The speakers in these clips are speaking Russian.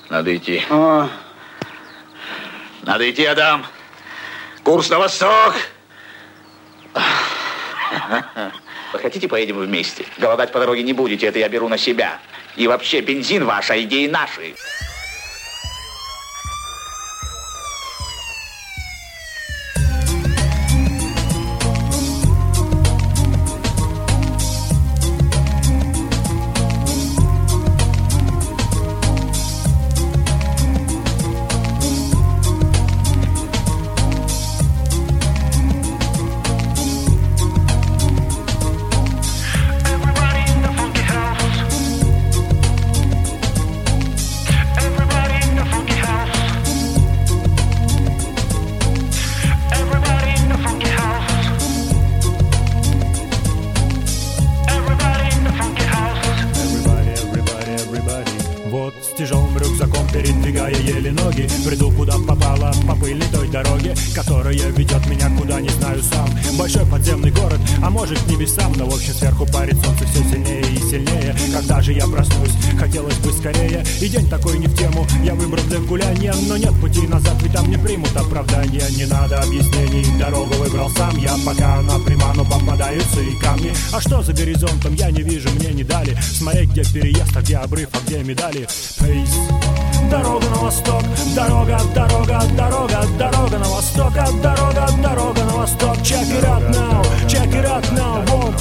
Надо идти. Надо идти, Адам. Курс на восток. Вы хотите, поедем вместе? Голодать по дороге не будете, это я беру на себя. И вообще, бензин ваш, а идеи наши. Приду куда попало по пыльной той дороге, которая ведет меня куда не знаю сам. Большой подземный город, а может к небесам, но в общем сверху парит солнце все сильнее и сильнее. Когда же я проснусь, хотелось бы скорее. И день такой не в тему, я выбрал для гуляния, но нет пути назад, ведь там не примут оправдания. Не надо объяснений, дорогу выбрал сам я. Пока она пряма, но попадаются и камни. А что за горизонтом, я не вижу, мне не дали смотреть, где переезд, а где обрыв, а где медали. Пейс. Дорога на восток, дорога, дорога, дорога, дорога на восток, дорога, дорога на восток. Check it out now, вот.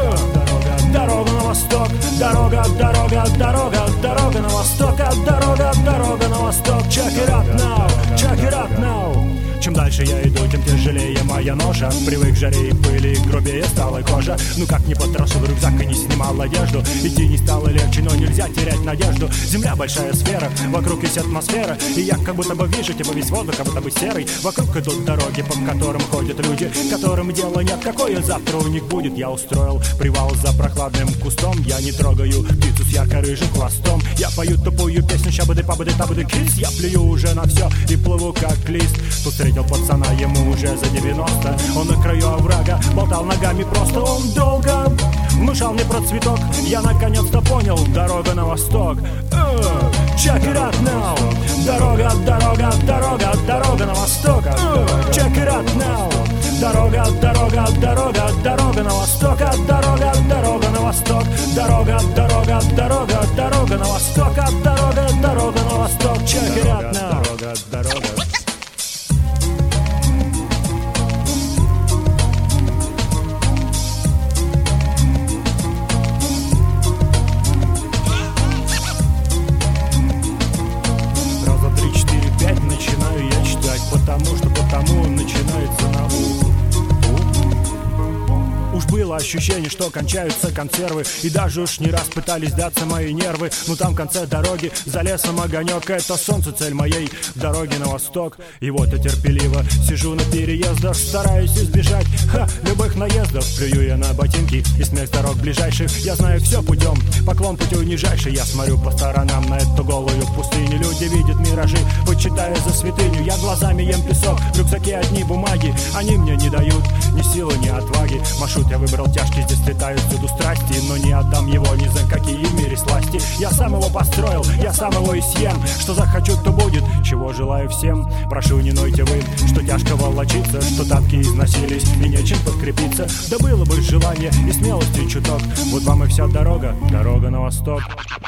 Дорога на восток, дорога, дорога, дорога, дорога на восток, дорога, дорога на восток. Check it out now. Чем дальше я иду, тем тяжелее моя ноша. Привык к жаре и пыли, грубее стала кожа. Ну как не потрошил рюкзак и не снимал одежду. Идти не стало легче, но нельзя терять надежду. Земля большая сфера, вокруг есть атмосфера. И я как будто бы вижу, типа весь воздух, как будто бы серый. Вокруг идут дороги, по которым ходят люди, которым дела нет, какое завтра у них будет. Я устроил привал за прохладным кустом. Я не трогаю птицу с ярко-рыжим хвостом. Я пою тупую песню щабады-пабады-табады кис. Я плюю уже на все и плыву как лист. Тут встретил пацана, ему уже за 90. Он на краю оврага, болтал ногами просто. Он долго внушал мне про цветок. Я наконец-то понял, дорога на восток. Check it out now. Дорога, дорога, дорога, дорога на восток. Check it out now. Дорога, дорога, дорога, дорога на восток. Дорога, дорога на восток. Дорога, дорога, дорога, дорога на восток. Дорога, дорога на восток. Check it out now. Дорога, дорога. Начинаю я читать, потому начинается на Уж было ощущение, что кончаются консервы. И даже уж не раз пытались сдаться мои нервы. Но там в конце дороги, за лесом огонек. Это солнце, цель моей дороги на восток. И вот я терпеливо сижу на переездах, стараюсь избежать любых наездов. Плюю я на ботинки и смех дорог ближайших. Я знаю все путем, поклон путю нижайший. Я смотрю по сторонам на эту голую пустыню. Люди видят миражи, почитая за святыню. Я глазами ем песок, в рюкзаке одни бумаги. Они мне не дают ни силы, ни отваги. Маршрут я выбрал тяжкий, здесь летают всюду страсти. Но не отдам его ни за какие в мире сласти. Я сам его построил, я сам его и съем. Что захочу, то будет, чего желаю всем. Прошу, не нойте вы, что тяжко волочиться, что тапки износились и нечем подкрепиться. Да было бы желание и смелости чуток. Вот вам и вся дорога, дорога на восток.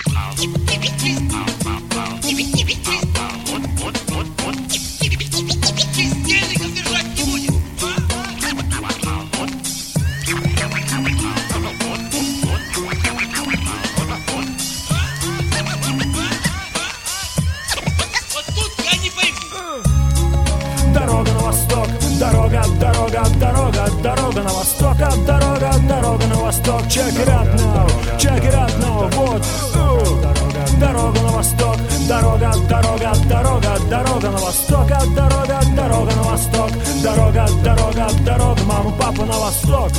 Дорога, дорога, дорога, дорога на восток. Дорога, дорога на восток. Check it out now, вот. Дорога на восток. Дорога, дорога, дорога, дорога на восток. Дорога, дорога на восток. Дорога, дорога, дорога, маму, папу на восток.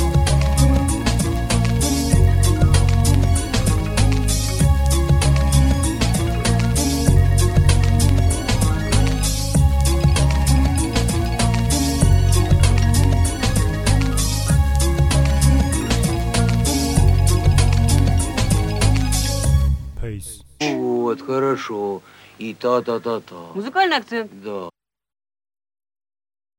Вот, хорошо. И то. Музыкальный акцент. Да.